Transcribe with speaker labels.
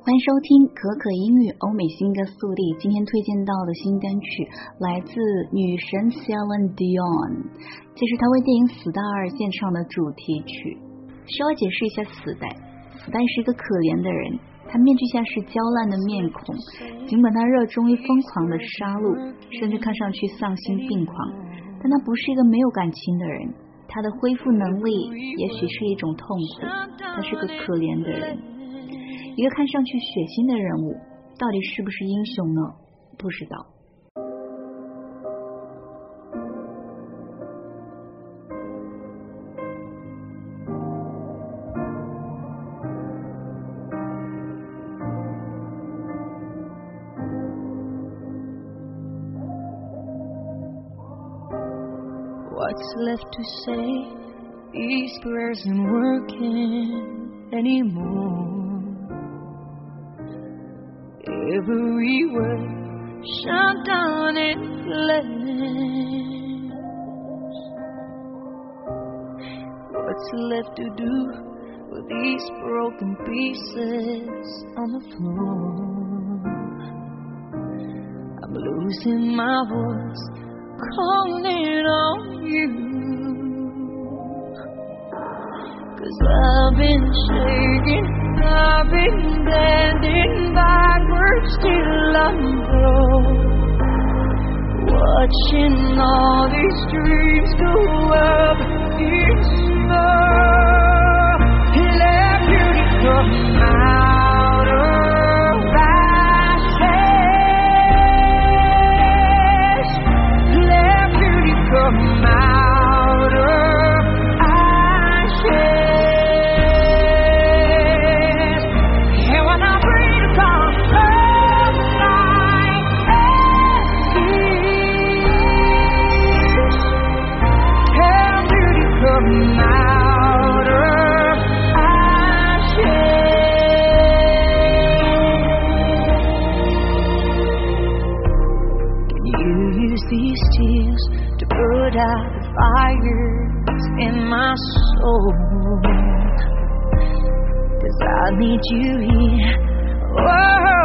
Speaker 1: 欢迎收听可可音乐欧美新歌速递。今天推荐到的新单曲来自女神 Celine Dion， 这是她为电影《死代2》献唱的主题曲。稍微解释一下死代是一个可怜的人，他面具下是焦烂的面孔，尽管他热衷于疯狂的杀戮，甚至看上去丧心病狂，但他不是一个没有感情的人，他的恢复能力也许是一种痛苦，他是个可怜的人。一个看上去血腥的人物，到底是不是英雄呢？不知道。
Speaker 2: What's left to say? These prayers aren't working anymore. Every word shut down in flames. What's left to do with these broken pieces on the floor? I'm losing my voice, calling on you, 'cause I've been shaking, I've been bending backwards till I'm broke, watching all these dreams go up in smoke. Let beauty come out of ashes, let beauty come out of ashes. And when I breathe upon earth like ashes, let beauty come out of ashes. Can you use these tears to put out the fires in my soul? 'Cause I need you here. Oh,